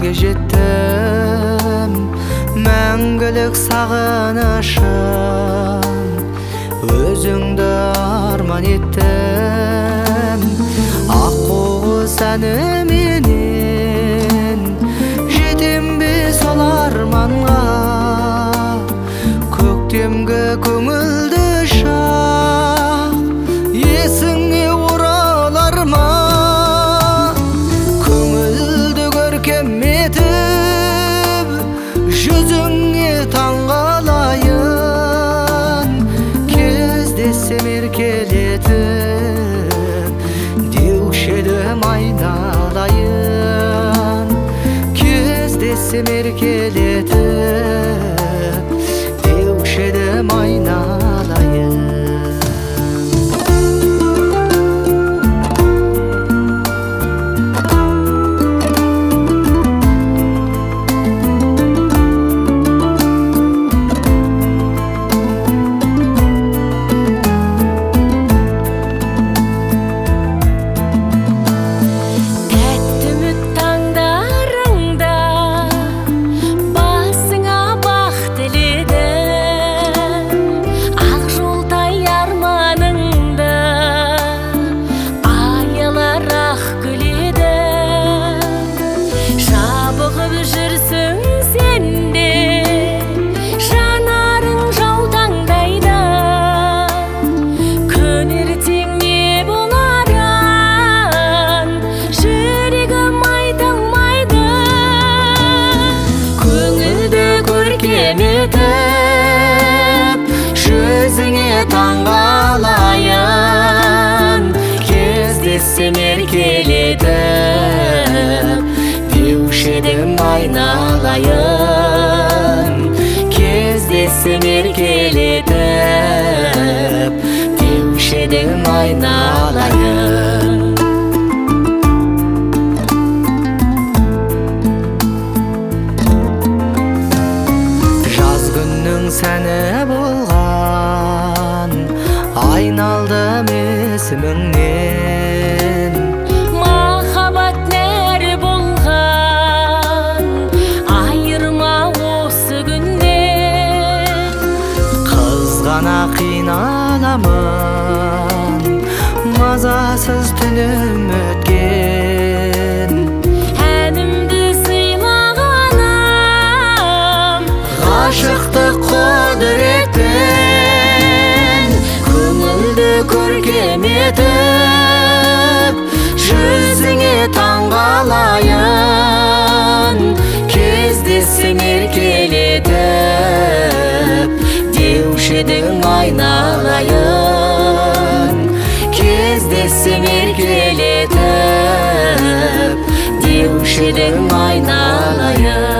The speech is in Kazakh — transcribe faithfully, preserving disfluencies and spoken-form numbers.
halga jettim, мәңгілік сағынышым, өзіңді арман еттім. Аққу сәніменен жетем бе сол арманға, көктемгі көңілді шақ есіңе оралар ма? Көңілді көркем етіп жүзіңе таңғалайын, кездессем еркелетіп деуші едім айналайын, кездессем еркелетіп деуші едім айналайын. Жүзіңе таңғалайын, кездессем еркелетіп деуші едім айналайын, кездессем еркелетіп деуші едім айналайын. Жаз күннің сәні болған, айналдым есіміңнен. Махаббат нәр болған, айырма осы күннен. Қызғана қиналамын, мазасыз түнім өткен. Әнімді сыйлағаным, ғашықтық құдіретпен, көңілді көркем етіп жүзіңе таңғалайын, кездессем еркелетіп деуші едім айналайын, кездессем еркелетіп деуші едім айналайын.